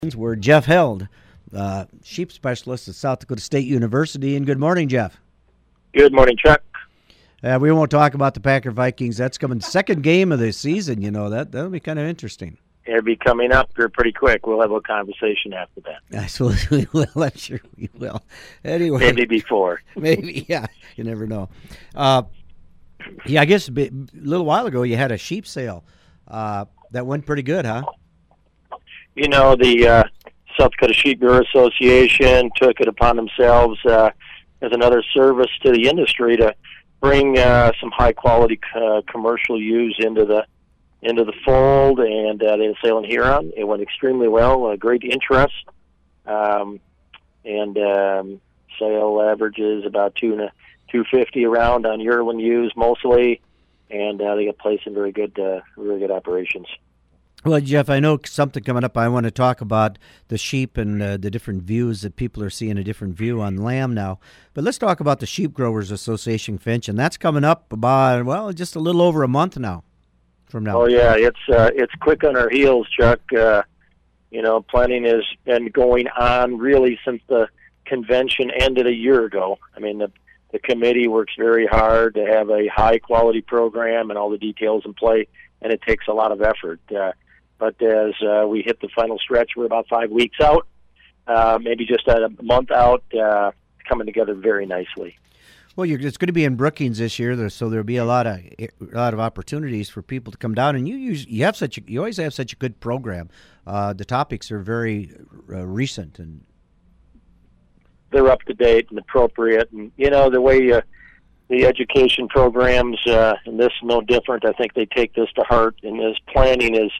We're Jeff Held, sheep specialist at South Dakota State University. And good morning, Jeff. Good morning, Chuck. We won't talk about the Packer Vikings. That's coming second game of the season. You know that'll be kind of interesting. It'll be coming up here pretty quick. We'll have a conversation after that. Absolutely, we will. I'm sure we will. Anyway, maybe before. Maybe, yeah. You never know. I guess a little while ago you had a sheep sale that went pretty good, huh? You know, the South Dakota Sheep Grower Association took it upon themselves as another service to the industry to bring some high quality commercial ewes into the fold, and they had a sale in Huron. It went extremely well, great interest, and sale averages about $250 around on yearling ewes mostly, and they got placed in very good operations. Well, Jeff, I know something coming up. I want to talk about the sheep and the different views that people are seeing a different view on lamb now. But let's talk about the Sheep Growers Association convention. That's coming up about, just a little over a month now from now. Oh, yeah, it's quick on our heels, Chuck. Planning has been going on really since the convention ended a year ago. I mean, the committee works very hard to have a high-quality program and all the details in play, and it takes a lot of effort. But as we hit the final stretch, we're about 5 weeks out, maybe just a month out, coming together very nicely. Well, it's going to be in Brookings this year, so there'll be a lot of opportunities for people to come down. And you always have such a good program. The topics are very recent and they're up to date and appropriate. And the way the education programs, and this is no different. I think they take this to heart. And this planning is,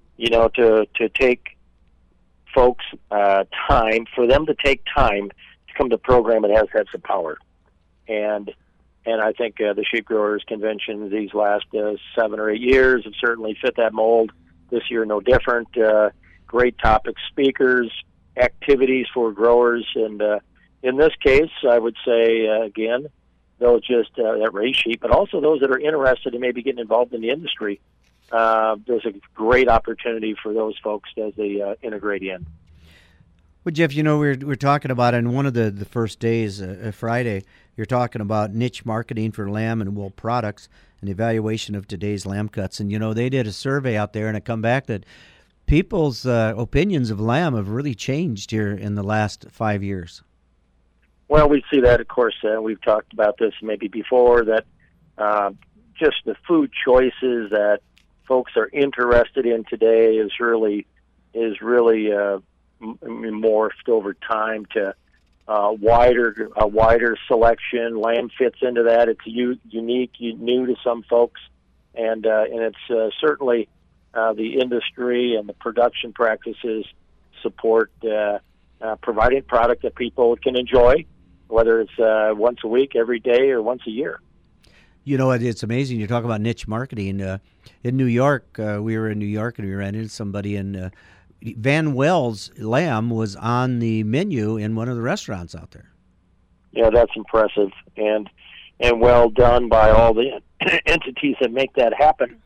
to take folks time, for them to take time to come to a program that has some power. And I think the Sheep Growers Convention these last 7 or 8 years have certainly fit that mold. This year, no different. Great topic speakers, activities for growers. And in this case, I would say, again, those just that raise sheep, but also those that are interested in maybe getting involved in the industry. There's a great opportunity for those folks as they integrate in. Well, Jeff, we're talking about in one of the first days, Friday, you're talking about niche marketing for lamb and wool products and evaluation of today's lamb cuts. And, they did a survey out there, and it come back that people's opinions of lamb have really changed here in the last 5 years. Well, we see that, of course. We've talked about this maybe before, that just the food choices that folks are interested in today is really morphed over time to a wider selection. Lamb fits into that. It's unique, new to some folks, and it's certainly the industry and the production practices support providing product that people can enjoy, whether it's once a week, every day, or once a year. It's amazing. You talk about niche marketing. In New York, we were in New York, and we ran into somebody, and Van Wells lamb was on the menu in one of the restaurants out there. Yeah, that's impressive, and well done by all the entities that make that happen.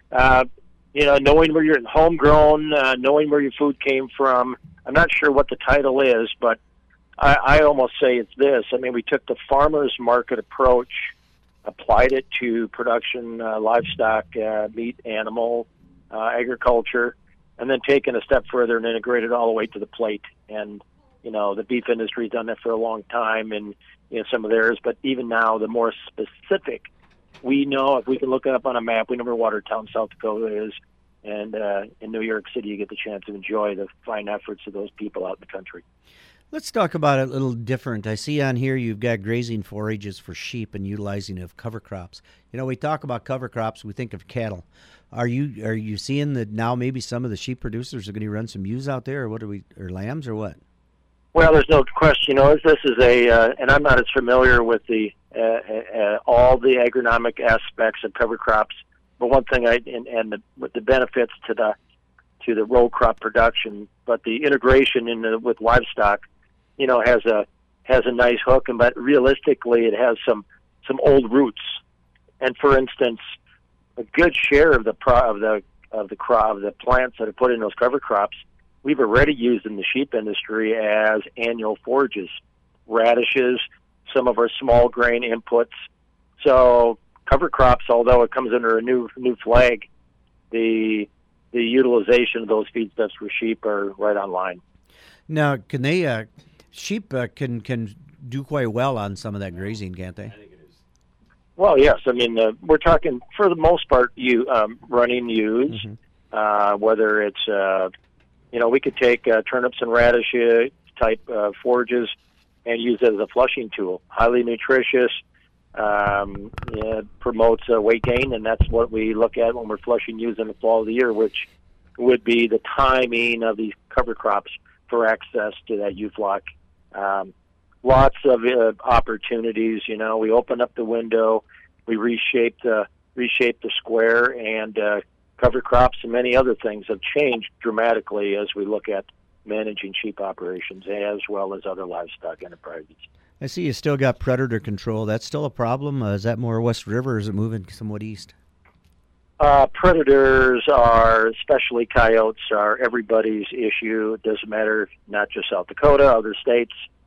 Knowing where you're homegrown, knowing where your food came from. I'm not sure what the title is, but I almost say it's this. I mean, we took the farmer's market approach, applied it to production, livestock, meat, animal, agriculture, and then taken a step further and integrated all the way to the plate. And, the beef industry's done that for a long time in some of theirs, but even now, the more specific, we know, if we can look it up on a map, we know where Watertown, South Dakota is, and in New York City, you get the chance to enjoy the fine efforts of those people out in the country. Let's talk about it a little different. I see on here you've got grazing forages for sheep and utilizing of cover crops. We talk about cover crops, we think of cattle. Are you seeing that now maybe some of the sheep producers are going to run some ewes out there, or lambs, or what? Well, there's no question. This is and I'm not as familiar with the all the agronomic aspects of cover crops. But one thing, with the benefits to the row crop production, but the integration with livestock, has a nice hook, but realistically, it has some old roots. And for instance, a good share of the plants that are put in those cover crops we've already used in the sheep industry as annual forages, radishes, some of our small grain inputs. So cover crops, although it comes under a new flag, the utilization of those feedstuffs for sheep are right on line. Now, can they sheep can do quite well on some of that grazing, can't they? Well, yes. I mean, we're talking for the most part, running ewes, whether it's we could take turnips and radish type forages and use it as a flushing tool. Highly nutritious, promotes weight gain, and that's what we look at when we're flushing ewes in the fall of the year, which would be the timing of these cover crops for access to that ewe flock. Lots of opportunities. We open up the window, we reshape the square, and cover crops and many other things have changed dramatically as we look at managing sheep operations as well as other livestock enterprises. I see you still got predator control. That's still a problem. Is that more West River, or is it moving somewhat east? Predators are, especially coyotes, are everybody's issue. It doesn't matter, not just South Dakota, other states.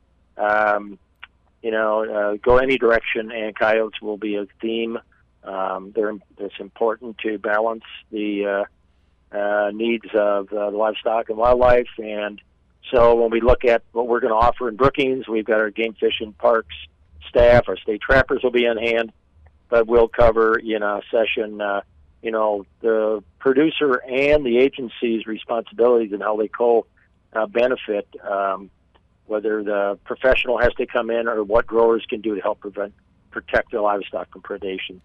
Go any direction, and coyotes will be a theme. It's important to balance the needs of the livestock and wildlife. And so when we look at what we're going to offer in Brookings, we've got our game fishing parks staff, our state trappers will be on hand, but we'll cover a session, the producer and the agency's responsibilities and how they benefit, whether the professional has to come in or what growers can do to help protect their livestock from predation.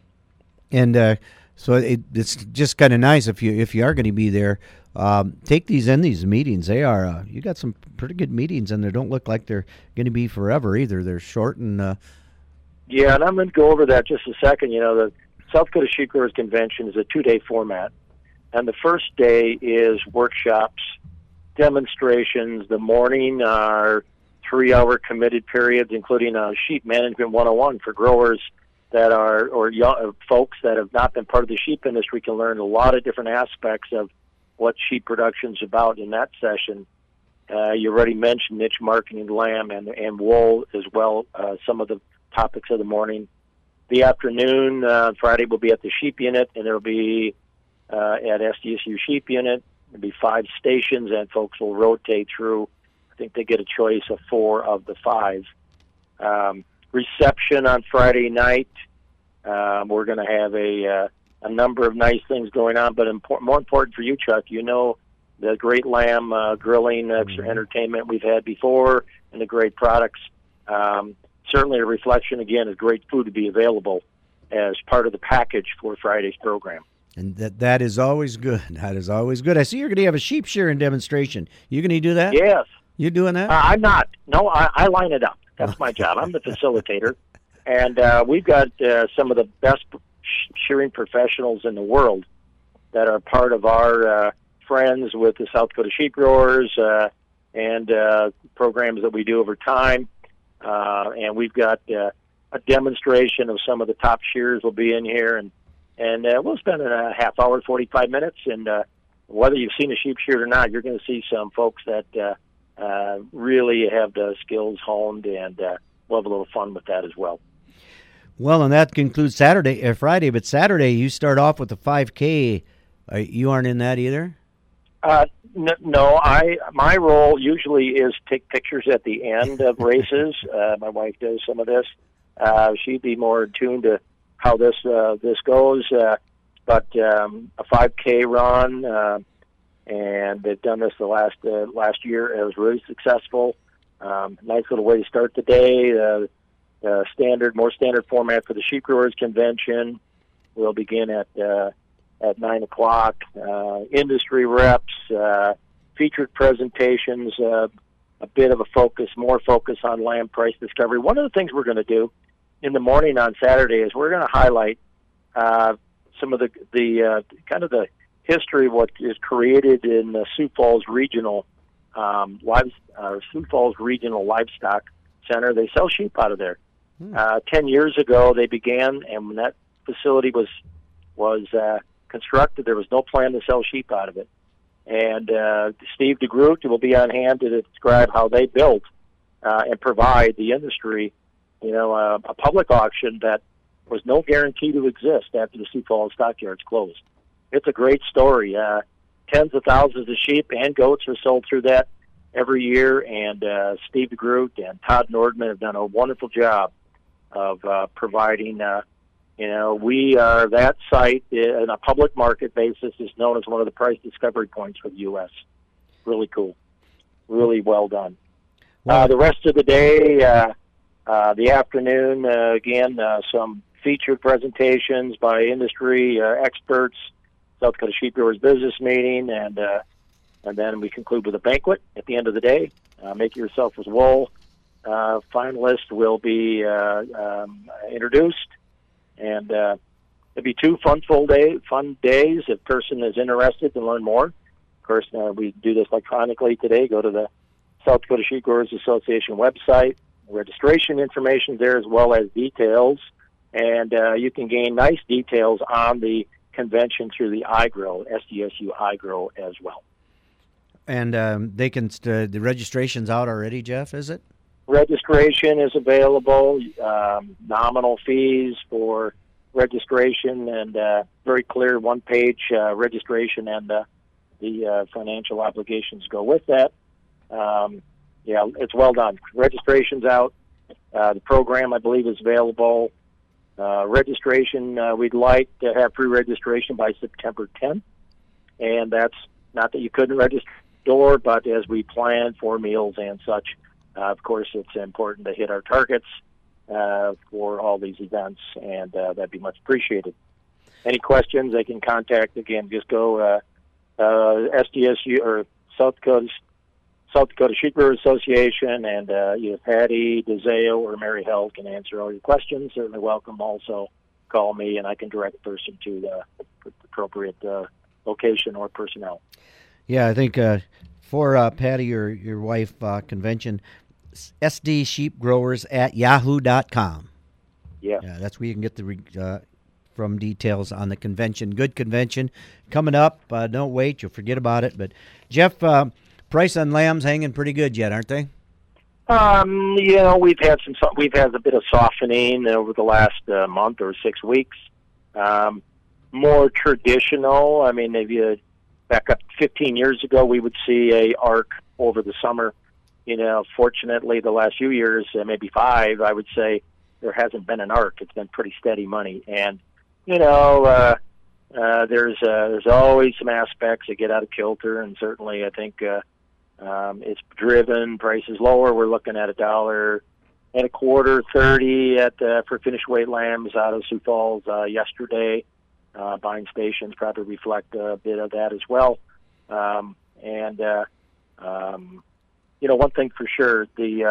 And so it's just kind of nice if you are going to be there. Take these meetings. They are you got some pretty good meetings, and they don't look like they're going to be forever either. They're short and. Yeah, and I'm going to go over that just a second. The South Dakota Sheep Growers Convention is a 2-day format, and the first day is workshops, demonstrations. The morning are 3-hour committed periods, including a sheep management 101 for growers that are, or young folks that have not been part of the sheep industry, can learn a lot of different aspects of what sheep production is about in that session. You already mentioned niche marketing, lamb and wool as well, some of the topics of the morning. The afternoon, Friday, will be at the sheep unit, and it'll be at SDSU sheep unit. There'll be 5 stations, and folks will rotate through. I think they get a choice of 4 of the 5. Reception on Friday night. We're going to have a number of nice things going on, but more important for you, Chuck, the great lamb grilling extra entertainment we've had before, and the great products. Certainly a reflection, again, of great food to be available as part of the package for Friday's program. And that is always good. That is always good. I see you're going to have a sheep shearing demonstration. You going to do that? Yes. You doing that? I'm not. No, I line it up. That's my job. I'm the facilitator. And we've got some of the best shearing professionals in the world that are part of our friends with the South Dakota Sheep Growers and programs that we do over time. And we've got a demonstration of some of the top shearers will be in here, and we'll spend a half hour, 45 minutes, and whether you've seen a sheep sheared or not, you're going to see some folks that really have the skills honed, and we'll have a little fun with that as well. Well, and that concludes Friday, but Saturday you start off with the 5K. You aren't in that either? No, my role usually is take pictures at the end of races. My wife does some of this. She'd be more attuned to how this goes. But a 5K run, and they've done this the last year. It was really successful. Nice little way to start the day. More standard format for the Sheep Growers Convention. We'll begin at 9 o'clock. Industry reps, featured presentations, a bit of more focus on lamb price discovery. One of the things we're going to do in the morning on Saturday is we're going to highlight some of the kind of the history of what is created in the Sioux Falls Regional Livestock Center. They sell sheep out of there. 10 years ago they began, and when that facility was constructed, there was no plan to sell sheep out of it. And Steve DeGroot will be on hand to describe how they built and provide the industry, a public auction that was no guarantee to exist after the Sioux Falls Stockyards closed. It's a great story. Tens of thousands of sheep and goats are sold through that every year, and Steve DeGroot and Todd Nordman have done a wonderful job of providing. We are that site in a public market basis is known as one of the price discovery points for the U.S. Really cool, really well done. Wow. The rest of the day, the afternoon, again, some featured presentations by industry experts, South Dakota Sheep Growers Business Meeting, and then we conclude with a banquet at the end of the day. Make Yourself with Wool finalists will be introduced, and it'll be two fun days. If a person is interested to learn more, of course, we do this electronically today. Go to the South Dakota Sheep Growers Association website. Registration information there as well as details, and you can gain nice details on the convention through the iGrow, SDSU iGrow as well. And they can the registration's out already, Jeff, is it? Registration is available, nominal fees for registration, and very clear one-page registration, and the financial obligations go with that. It's well done. Registration's out. The program, I believe, is available. Registration, we'd like to have pre-registration by September 10th, and that's not that you couldn't register, but as we plan for meals and such, of course, it's important to hit our targets for all these events, and that'd be much appreciated. Any questions, they can contact, again, just go SDSU or South Dakota Sheep Growers Association, and either Patty, DeZeo, or Mary Held can answer all your questions. Certainly welcome. Also, call me, and I can direct the person to the appropriate location or personnel. Yeah, I think for Patty, your wife, convention, sdsheepgrowers@yahoo.com. Yeah, that's where you can get the from details on the convention. Good convention coming up. Don't wait; you'll forget about it. But Jeff, price on lambs hanging pretty good yet, aren't they? We've had a bit of softening over the last month or 6 weeks. More traditional. I mean, if you back up 15 years ago, we would see a arc over the summer. Fortunately, the last few years, maybe 5, I would say there hasn't been an arc. It's been pretty steady money, and there's always some aspects that get out of kilter, and certainly I think it's driven prices lower. We're looking at $1.25, 30 for finished weight lambs out of Sioux Falls yesterday. Buying stations probably reflect a bit of that as well. One thing for sure,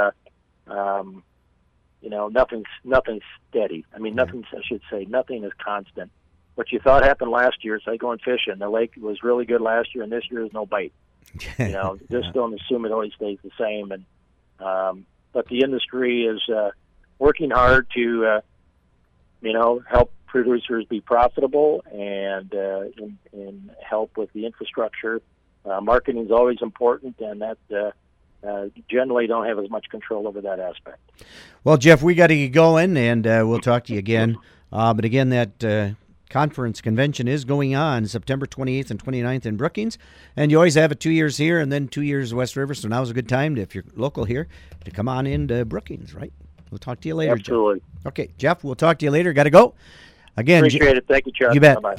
nothing's steady. I mean, nothing is constant. What you thought happened last year, say going fishing, the lake was really good last year, and this year is no bite. Just don't assume it always stays the same. And but the industry is working hard to help producers be profitable and help with the infrastructure. Marketing is always important, and that generally don't have as much control over that aspect. Well, Jeff, we got to get going, and we'll talk to you again. But again, that conference convention is going on September 28th and 29th in Brookings, and you always have it 2 years here and then 2 years West River, so now's a good time, if you're local here, to come on into Brookings, right? We'll talk to you later, Absolutely. Jeff. Okay, Jeff, we'll talk to you later. Got to go. Again, appreciate it. Thank you, Chuck. You bet. Bye-bye.